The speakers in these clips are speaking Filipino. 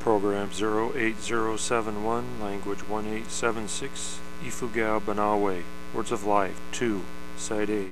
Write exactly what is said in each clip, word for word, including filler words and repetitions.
program zero eight zero seven one, language one eight seven six, Ifugao Banawe, Words of Life two, Side A.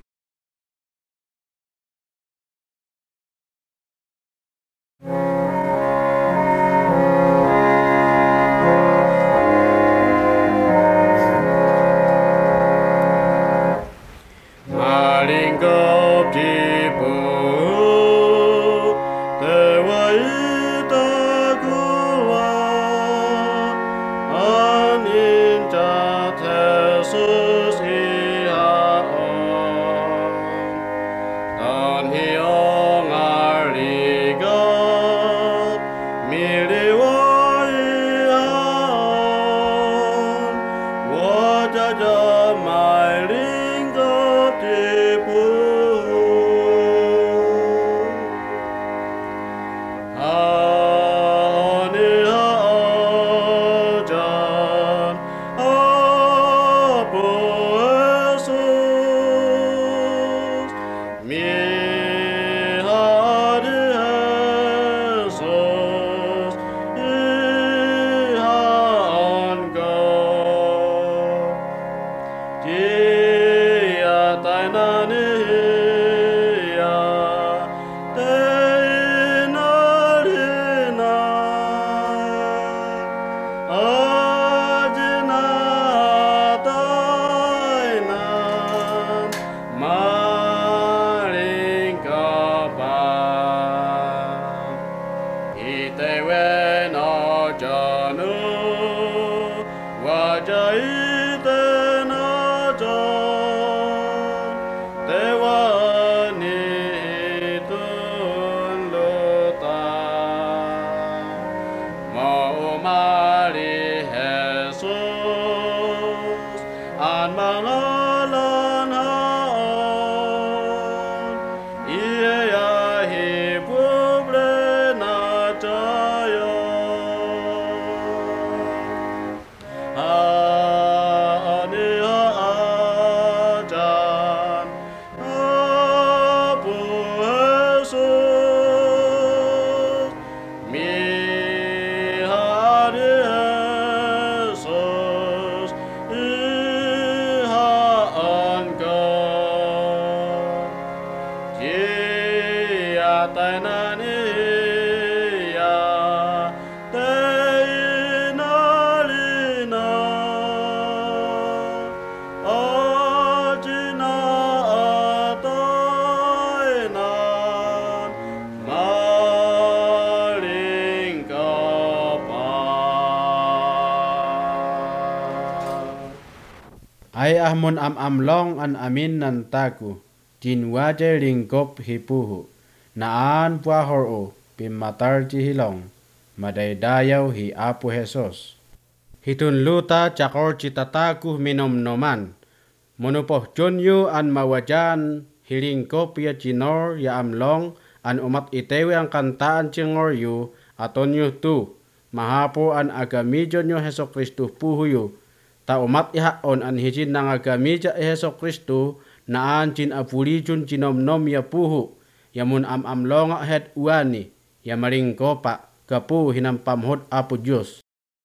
Ay ahmon am amlong an amin nan taku, jinwaje lingkop hipuhu, naan puahor o, pimatar jihilong, madaydayaw hi Apo Jesus. Hitun luta cakor citataku minom-noman, monopoh jonyo an mawajan hilingkop ya jinor ya amlong, an umat itewe ang kantaan cingor yu, atonyo tu, mahapo an agamidyon yo Heso Kristo puhuyo, ta umat ihaon an hijin nang agamidya Heso Kristo naan jin apulijun jinom-nom ya puhu, yamun am-amlong het uani, ya maringkopa, kapu hinampamhod Apo Diyos.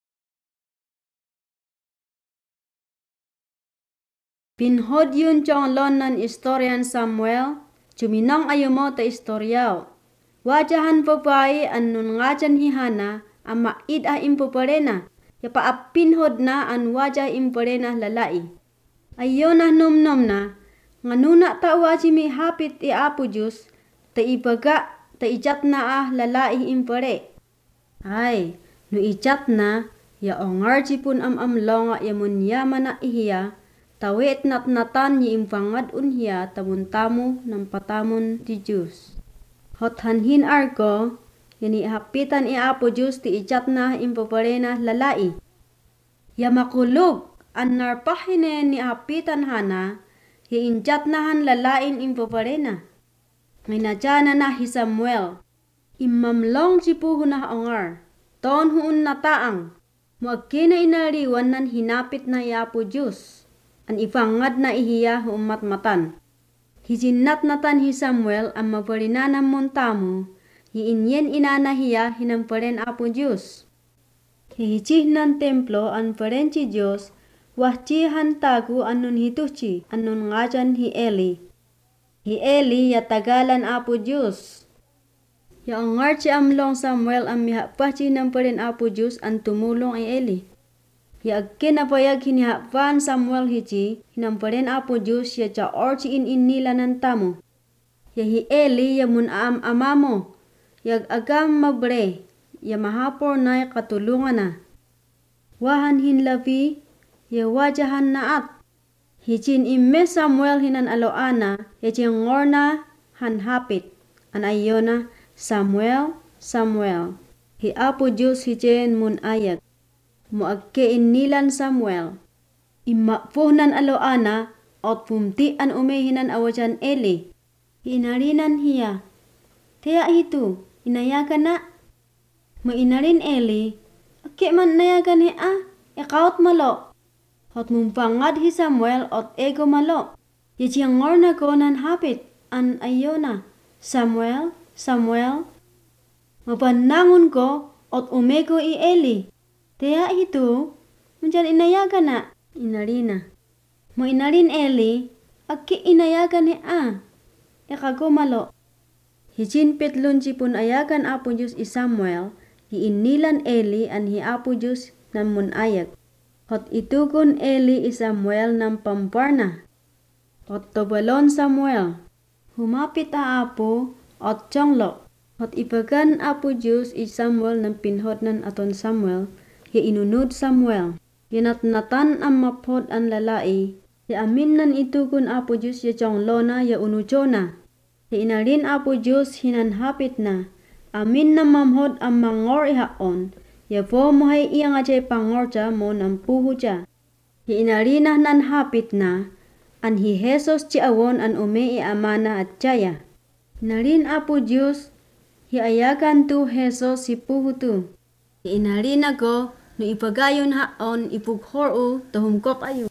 Pinhod yun chong lon nan istoryan Samuel, juminong ayumo ta istoryaw. Wajahan babae an nun ngajan hihana, ama id a impoparena, ya paapinhod na an wajah imparena lalai. Ayo na nom-nom na, nganuna ta wajimi hapit i Apo Diyos, ta ibaga, ta ijat na ah lalai impare. Ay, no ijat na, ya ongar jipun am-amlonga ya munyaman na ihiya, tawit natnatan yi impangad unhiya tamun-tamu ng patamun di Diyos. Hothanhin arko, yani hapitan i Apo Diyos ti ijat na impaparena lalai. Ya makulog, an narpahine ni hapitan hana, hi injat nahan lalain impaparena. Ngay nadyana na hi Samuel, imamlong jipuho na ongar, ton huun nataang, muagkina inariwan nan hinapit na i Apo Diyos. An ifangad na ihiya umat matan. Hijinat natan hi Samuel ang maparinanam montamu, hiinyen inana hiya hinamparen Apo Diyos. Hihicih nan templo an perenci Diyos, wahci han tagu anun hituchi, anun ngajan hi Eli. Hi Eli ya tagalan Apo Diyos. Ya ngarci amlong Samuel ang mihakpachi ng peren Apo Diyos ang tumulong ay Eli. Ya kinapayag hinihakpan Samuel hici, hinamparen Apo Diyos ya cha orci in in nila ng tamo. Ya hi Eli ya mun am amamo, ya agam mabre, ya mahapor na katulungan na. Wahan hinlavi, ya wajahan naat. Hicin imme Samuel hinan aloana, ya ching ngorna han hapit. An ayona, Samuel, Samuel. Hi Apo Diyos hicin mun ayag. Muagkein nilan Samuel. Imakpuhnan aloana, at pumtian umehinan awajan Eli. Inarinan hiya. Tiya itu, inayagan na. Mainarin Eli, ake man nayagan hiya, ikaut malo. At mumpangad hi Samuel at ego malo. Yachiyang ngor na ko nan hapit, an ayona. Samuel, Samuel. Mapanangon ko, at umego i Eli. Tiya itu, munjan inayagan na. Inarina. Mo inarin Eli, ake inayagan hiya. Ikago malo. Hicin petlon pun ayagan Apo Diyos i Samuel, hiinilan Eli an hi Apo Diyos nan mun ayag. Hot itukon Eli i Samuel ng pamparna. Hot tobalon Samuel. Humapit a Apo at tiyonglo. Hot ipagan Apo Diyos i Samuel ng pinhod nan aton Samuel, hi inunod Samuel. Ginatnatan ang maphod ang lalai, ya amin nan itukon Apo Diyos ya tiyonglo na ya unucho na. Ya inarin Apo Diyos hinanhapit na, amin na mamhod ang mangor ihaon, ya po mohay iya nga jay pangorja mo ng puho ja. Ya inarin na nanhapit na, an hi Jesus ci awon an ume i amana at jaya. Inarin Apo Diyos, hi ayagan tu Jesus si puho tu. Ya inarin ako, no ipagayon haon ipughoro tahumkop ayo.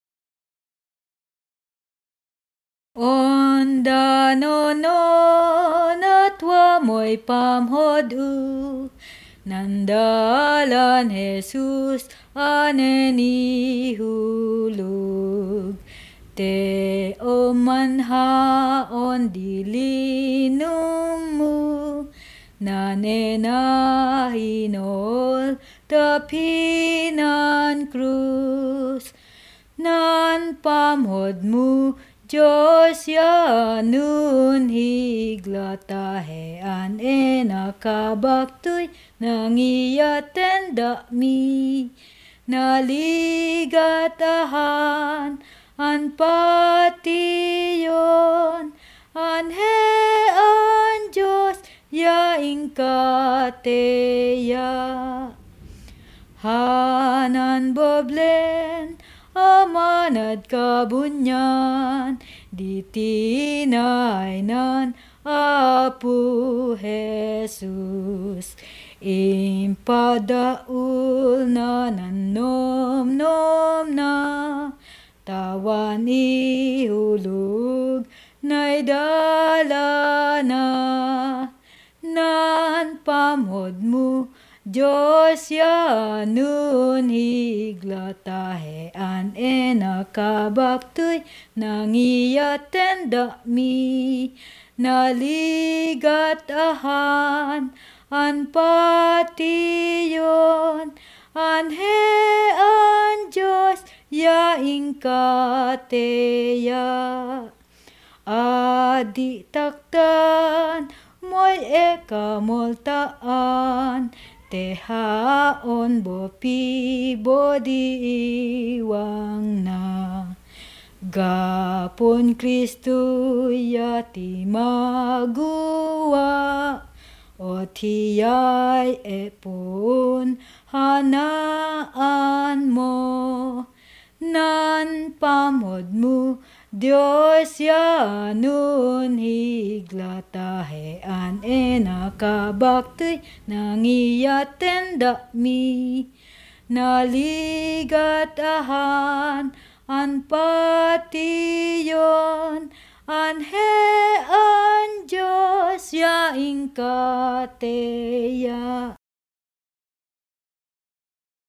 Onda no no natwa mo'y pamhodu, nandalan Jesus aneni hulog. Te o manhaon dilinum mo, nanenahinol tapinan krus, nan pamhod mo Diyos ya nun higlatahean e nakabaktoy nangiyaten mi naligatahan an patiyon anhean Diyos ya ingkateya hanan boblen amanad kabunyan, di tinainan Apo Jesus. Impadaul na nanom-nom na, tawan ihulog na'y dala na, nan pamhod mo Diyos ya nun higlatahean e nakabaktoy nangiyaten mi naligatahan an patiyon anhean Diyos ya ingkateya adi taktan mo'y ekamoltaan tehaon bopi bodi iwang na gapon Kristo yati magawa o tiyay epon hanaan mo nan pamod mo Diyos ya nun higlatahean e nakabaktoy nangiyaten mi naligatahan an patiyon anhean Diyos ya ingkateya.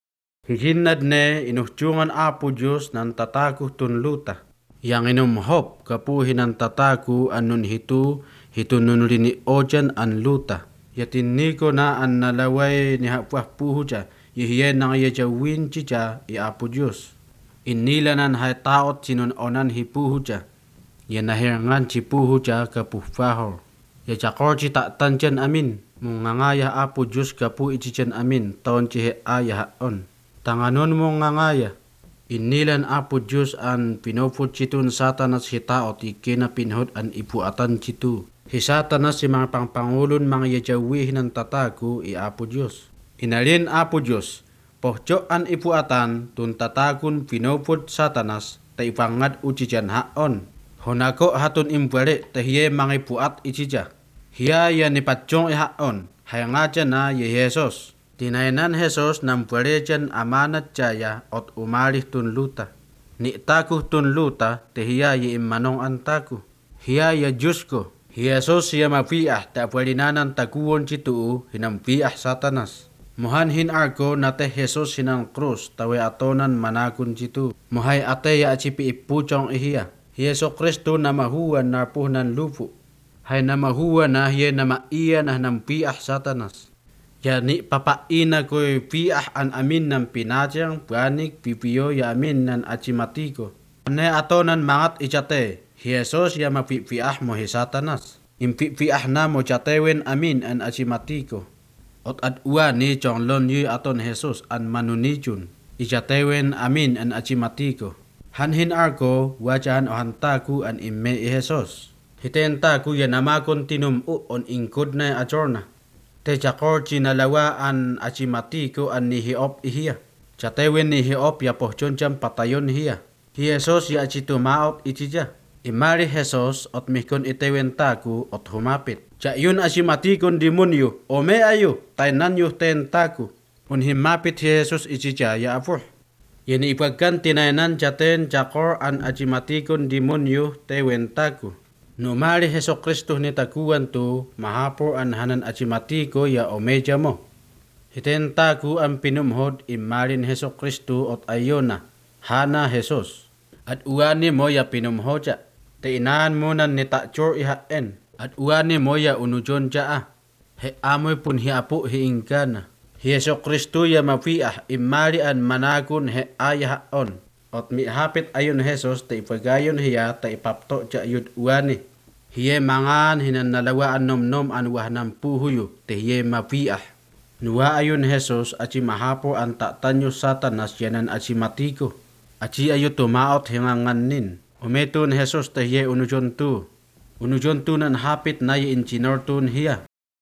Hihinad ne inuhtungan Apo Diyos ng tataku tun luta. Yang inumhop kapuhin ng tataku anun hitu hitun lini ojan an luta. Yatin niko na an nalaway ni hapwah puhu ja. Yihiyen na nga win chicha i Apo Diyos. Inilanan hay taot sinun onan hipuhu ja. Yan nahirangan si puhu ja kapuhfahor. Ya chakor chi taktan dyan amin. Mungangaya Apo Diyos kapu ichichen amin. Taon chihe ayah on. Tanganon mong ngangaya. Inilan Apo Diyos an pinuput chitun satanas hitaot ikina pinhod an ipuatan chitu. Hi satanas si mga pangpangulon mga yajawihin ng tataku i Apo Diyos. Inalin Apo Diyos, pohjo an ipuatan tun tatakun pinuput satanas ta ipangad uchijan haon. Honako hatun imbalik tahiye mga ipuat ichija. Hiya ya nipatjong ihaon, hayangaja na ye Jesus. Tinainan Jesus ng pwelejan amanat jaya ot umalih tun luta. Ni taku tun luta tahiya ye imanong antaku. Hiya ya Diyos ko. Jesus siya mapiah ta pwelinanan takuon chituu hinampiah satanas. Muhan hin arko nate Jesus hinang krus tawe atonan manakun chitu. Muhay ate ya achipi ipuchong ihiya. Yeso Kristo na mahuwan na puhnan lupu. Hay na mahuwan na hiye na maiya na nampiah satanas. Yani papaina ko'y piah an amin ng pinadyang panik pipiyo ya amin ng achimatiko. Ane atonan mangat ichate. Jesus ya mapipiah mo hi satanas. Impipiah na mo chatewen amin an achimatiko. Ot adua ni chong lon yu aton Jesus an manunichun. Ichatewen amin an achimatiko. Hanhin arko wajan o hantaku an imme i Jesus. Hitentaku ya namakon tinum u on ingkod na ajorna. Te chakor chinalawa an achimatiko an nihiop ihiya. Chatewen nihiop ya pohchon jam patayon hiya. Hi Jesus ya achitumaot ichija. Imari Jesus ot mikon itewen taku ot humapit. Cha yun achimatikon demonyo ome ayo tainan yu ten taku. Un himapit hi Jesus ichija ya apuh. Yen ipagkan tinainan chaten chakor an achimatikon demonyo tewen taku. Numari Heso Kristo ni takuan tu mahapor an hanan achimatiko ya omeja mo. Hiten taku ang pinumhod imarin Heso Kristo ot ayona hana Jesus. At uani mo ya pinumhoja. Teinaan mo nan ni takchor ihaen. At uani mo ya unujon jaa. He amoy pun hiapu hiingkana. Heso Kristo ya mafiah imari an manakun he ayahaon. Ot mihapit ayon Jesus ta ipagayon hiya ta ipapto ja yud uani. Hiye mangan hinan nalawaan nom-nom an wahnam puhuyo te hiye mapiah. Nuwa ayon Jesus achi mahapo ang taktanyo satanas yanan achi matiko. Achi ayo tumaot hinganganin. Umetun Jesus te hiye unujon tu. Unujon tu nan hapit na ye inchinortun hiya.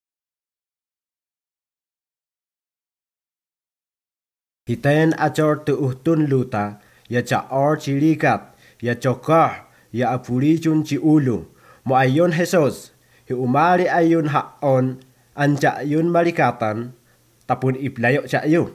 Hitayen achor tu uhtun luta, ya chaor chilikat, ya chokah, ya apulichun ci ulu. Mo ayon Jesus, hi umari ayon haon, anja yun malikatan, tapun iplayo cha ayo.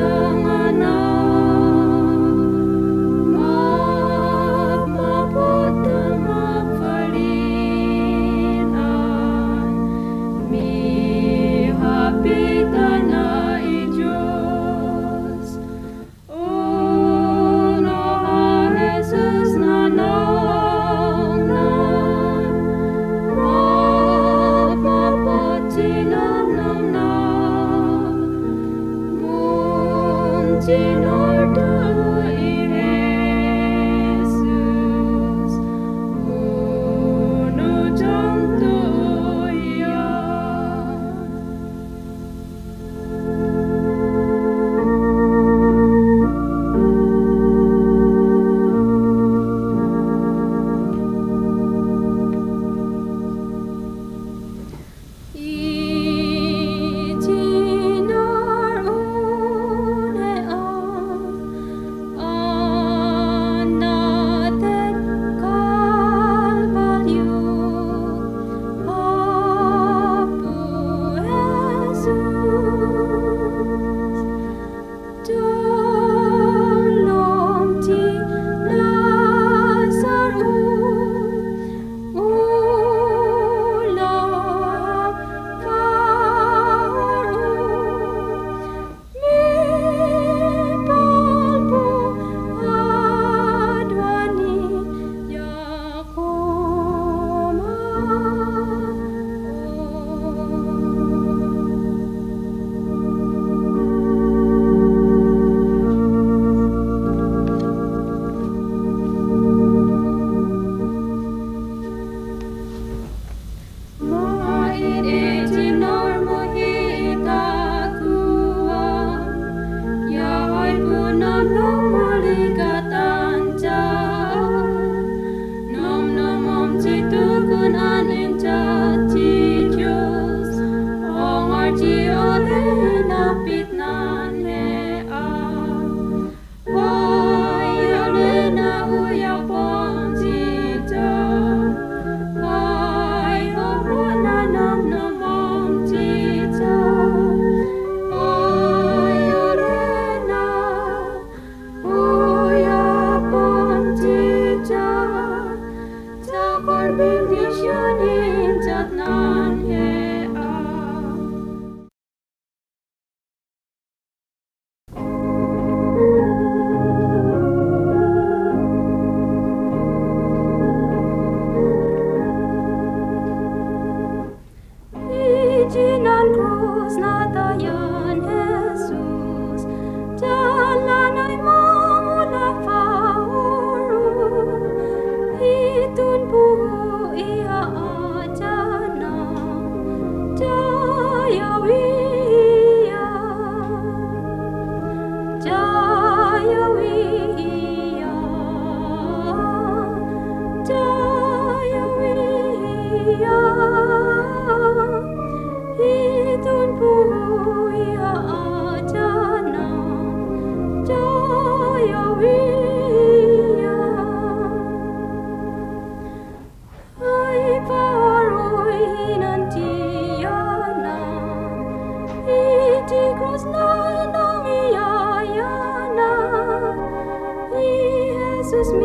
Jangan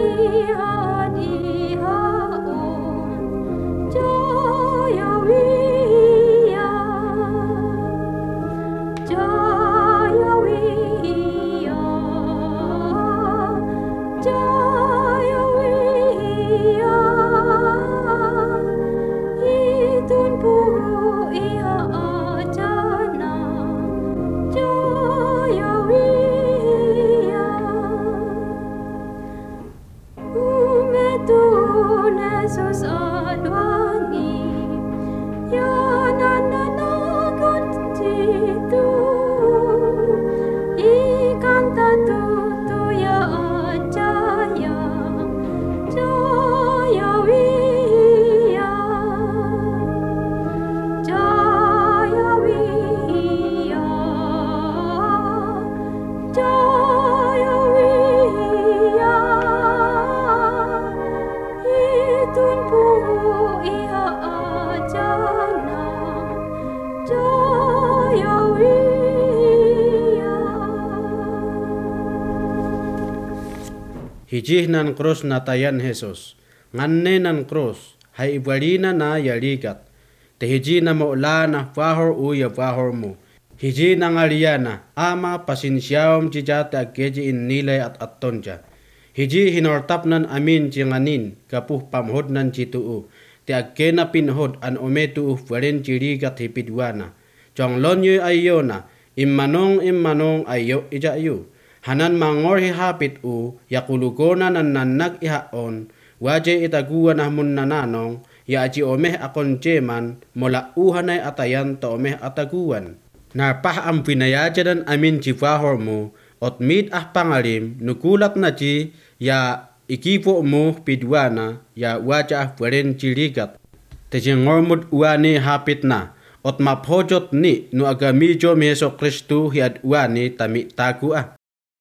Hijih nan krus natayan Jesus. Nganne nan krus. Hay ibalina na yaligat. Te hiji na maula na fahor u ya fahor mo. Hiji na ngaliana. Ama pasinsyawam jijate akeji in nilay at atonja. Hiji hinortap nan amin jinganin. Kapuh pamhod nan jituu. Te akena pinhod an ometu ufwaren jirigat hipidwana. Jong lonyo ayona. Immanong immanong ayo ija ayo. Hanan mangor hihapit u, yakulugona nan nanak ihaon, wajay itaguan ahmun nananong, ya aji omeh akon jeman, mola uhanay atayan to omeh ataguan. Narpah ang pinayajadan amin jifahor mo, ot mid ah pangalim, nukulat na ji, ya ikipo mo pidwana, ya wajah ah pweren jirigat. Tejengormud uani hapit na, ot maphojot ni nu agamidyo mi Heso Kristu hiad uani tami tagu ah.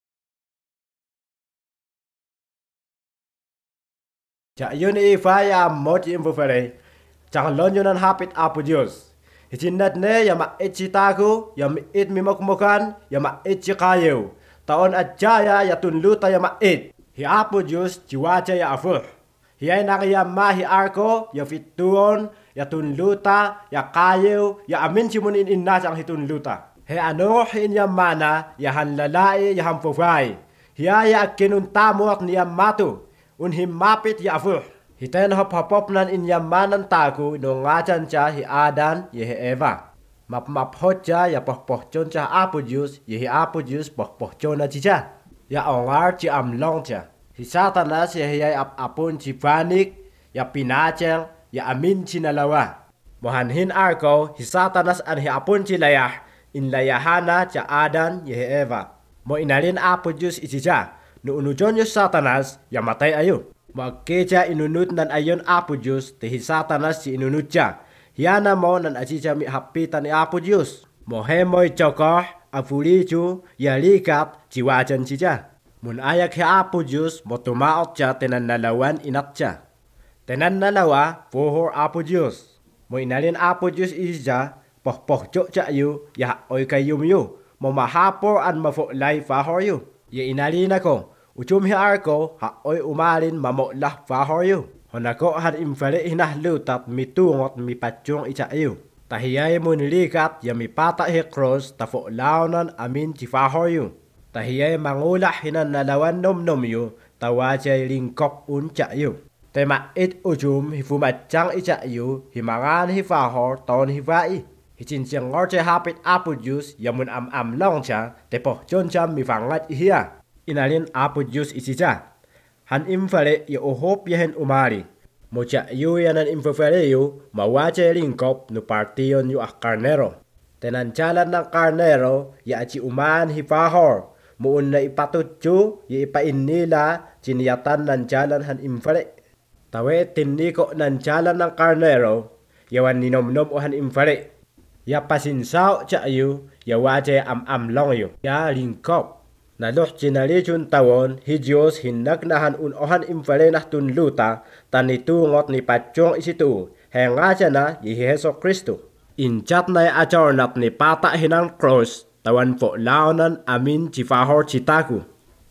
Cha yun ifaya mod imvufere. Chang lon yunan hapit apu Dios. Hijinat ne ya ma ichitaku ya mi it mimokmokan ya ma ichikayu. Taon ajaya ya tunluta ya ma it. Hi apu Dios jiwaja ya afu. Hi ay nang ya ma hi arko ya fituon ya tunluta ya kayu ya amin simunin inna chang hitunluta. He ano hin ya mana ya hanlalai ya hamfufai. Hi ay akinun tamuak ni ya matu. Unhim mapit ya afu. Hiten hop hopop nan inyamanan taku no ngajan cha hi Adan ye hi Eva. Map map hoja ya poh poh chon cha apu Dios ye hi apu Dios poh poh chon na chicha. Ya ongar chi am long cha. Hi Satanas ye hi ap apun chi panik ya pinachel ya amin chi nalawa. Mohanhin arko hi Satanas an hi apun chi layah in layahana cha Adan ye hi Eva. Mo inalin apu Dios ichicha. No unujon yung Satanas, ya matay ayo. Magkeja inunut nan ayon apu Diyos, tehi Satanas si inunut siya. Hiyana mo nan asisya mi hapitan ni apu Diyos. Mohemoy chokoh, afuliju, yalikat, jiwajan siya. Mun ayak hi apu Diyos, mo tumaot siya tenan nalawan inat siya. Tenan nalawa, fuhor apu Diyos. Mo inalin apu Diyos isya, poh poh chok siya yu, ya oy kayum yu. Mo mahapor an mafuklay fahor yu. Ya inalin ako. Uchum hi arko ha oy umalin mamoklah fahor yu. Honako had imfere hinahlutat mitungot mipatsyong isa yu. Tahiyay mo nilikat ya mipata hi cross tafo launan amin si fahor yu. Tahiyay mangulah hinan nalawan nom nom yu tawajay lingkop unca yu. Tema it uchum hi fumatsyang isa yu himangan hi fahor taon hi vai. Hichinsyang ngorche hapit apu Diyos yamun am am long siya tepoh chon siya mifangat ihiya. Inalin apu Diyos isisa. Han imfale ya ohop yahen umari. Mocha yu yanan imfale yu mawache lingkop no partiyon yu ah karnero. Tenanchalan ng karnero ya achi uman hifahor. Muun na ipatutyo ya ipain nila chiniyatan ng chalan han imfale. Tawe tiniko ng chalan ng karnero yawan ninomnom o han imfale. Ya pasinsaw cha yu ya wache am am long yu ya lingkop. Naloh chinalichun tawon, hi Diyos hinagnahan unohan imfalenah tunluta, tanitungot ni patsyong isitu, henga siya na yi Heso Kristo. Inchat na achornat ni pata hinang cross, tawan po laonan amin chifahor chitaku.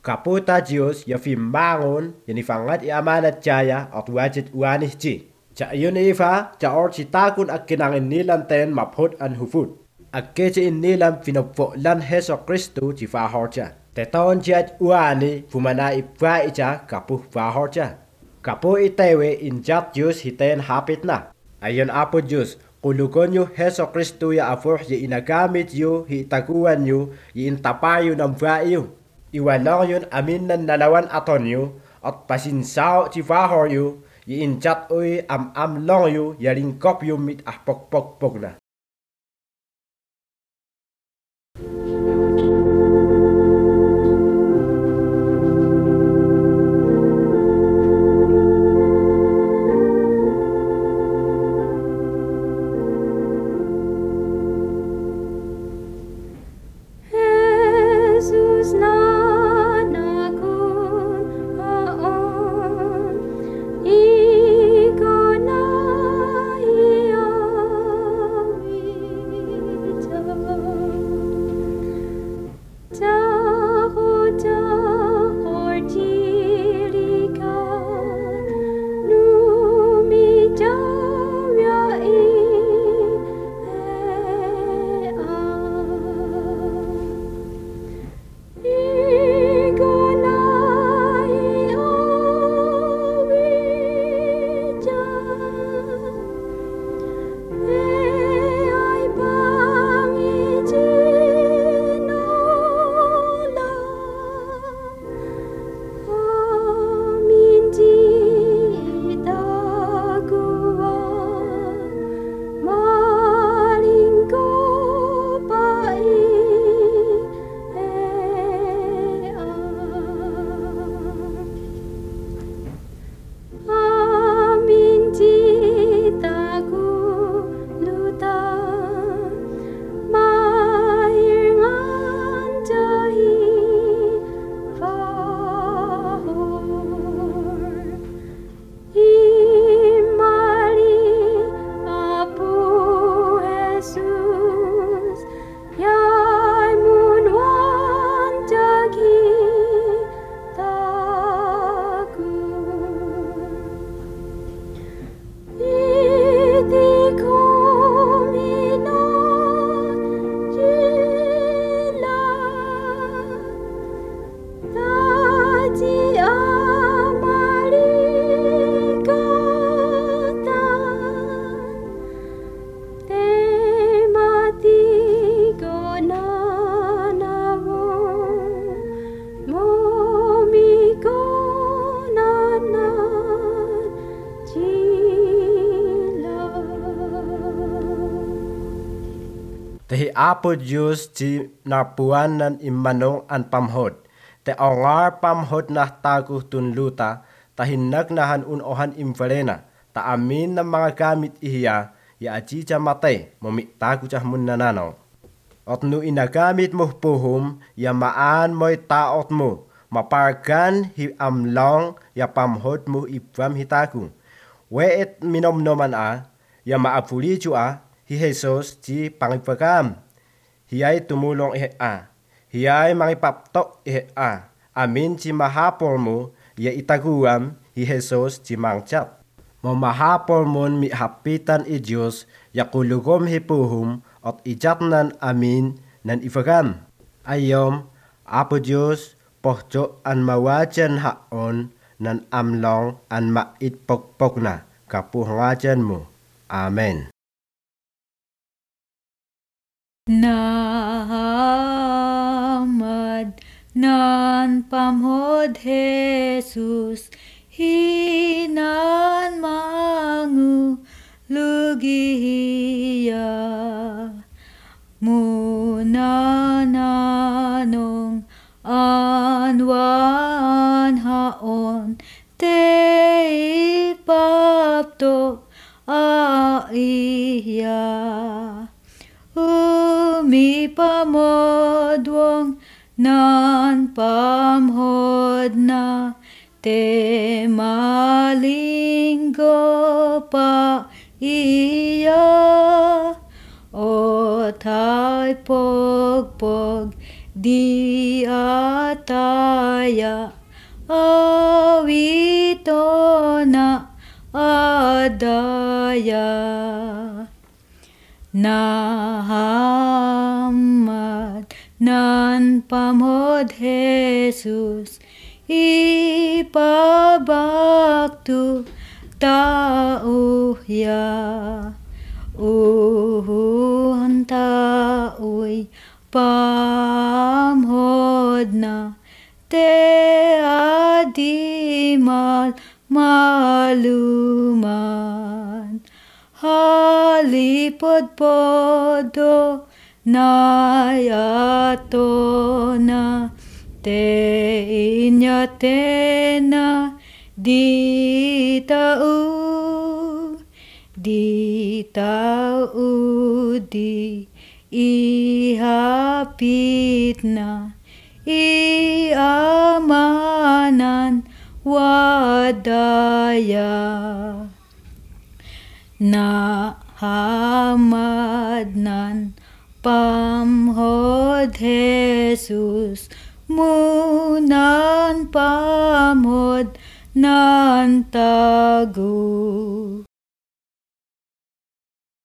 Kaputa Diyos ya fimbangon ya nifangat ya amanat jaya at wajit uanih ji. Ja yun ifa ja or citakun ak kinangin nilan ten maphot an hufut. Ak kece in nilan finopfo lan Heso Kristo ci fahorja. Teton jat uani fumana ipwa ija kapuh fahorja. Kapuh itewe in jat Diyos hiten hapit na. Ayon apo Diyos kulukon yu Heso Kristo ya afor ya inagamit yu hitaguan yu iintapayo ng fwa yu. Iwalong yun amin nan nalawan aton yu at pasinsao ci fahor yu iinjat uy am am long yu yaringkop yu mit ah pok pok pok na. Tehi apo Diyos ci napuan nan imanong an pamhod. Te ongar pamhod nah taguh tun luta, tahinag nahan unohan imverena, ta amin ng mga gamit ihiya, ya aji ca matay, mamiktago ca mun nananaw. At nu inagamit mo puhum, ya maan mo'y taot mo, mapargan hi amlong, ya pamhod mo ipwam hitago. Weet minomnoman a, ya maapuli a, hi Jesus ci pangipagam. Hiyay tumulong ihe a. Hiyay mangipaptok ihe a. Amin ci mahapol mo, ya itaguam, hi Jesus ci mangchat. Mamahapol mon mi hapitan i Diyos, ya kulugom hipuhum, at ijatnan amin nan ifagam. Ayom, apo Diyos, pohjo an mawajan haon, nan amlong an maitpokpok na, kapuhangajan mo. Amen. Nahamad nan pamhod Jesus, hinan mangu lugiya. Munananong anwan haon, te ipapto aiya. Umi pamodwong nan pamhod na, te malinggo pa iya. O tay pogpog di ataya awito na adaya nahamad nan pamod Jesus ipabaktu tauya uhun tauy pamhod na te adimal maluman halipod-podo nayato na te inyatena di tau di tau di ihapit na iamanan wadaya na hamad nan pamhod Jesus munan pamhod nan tagu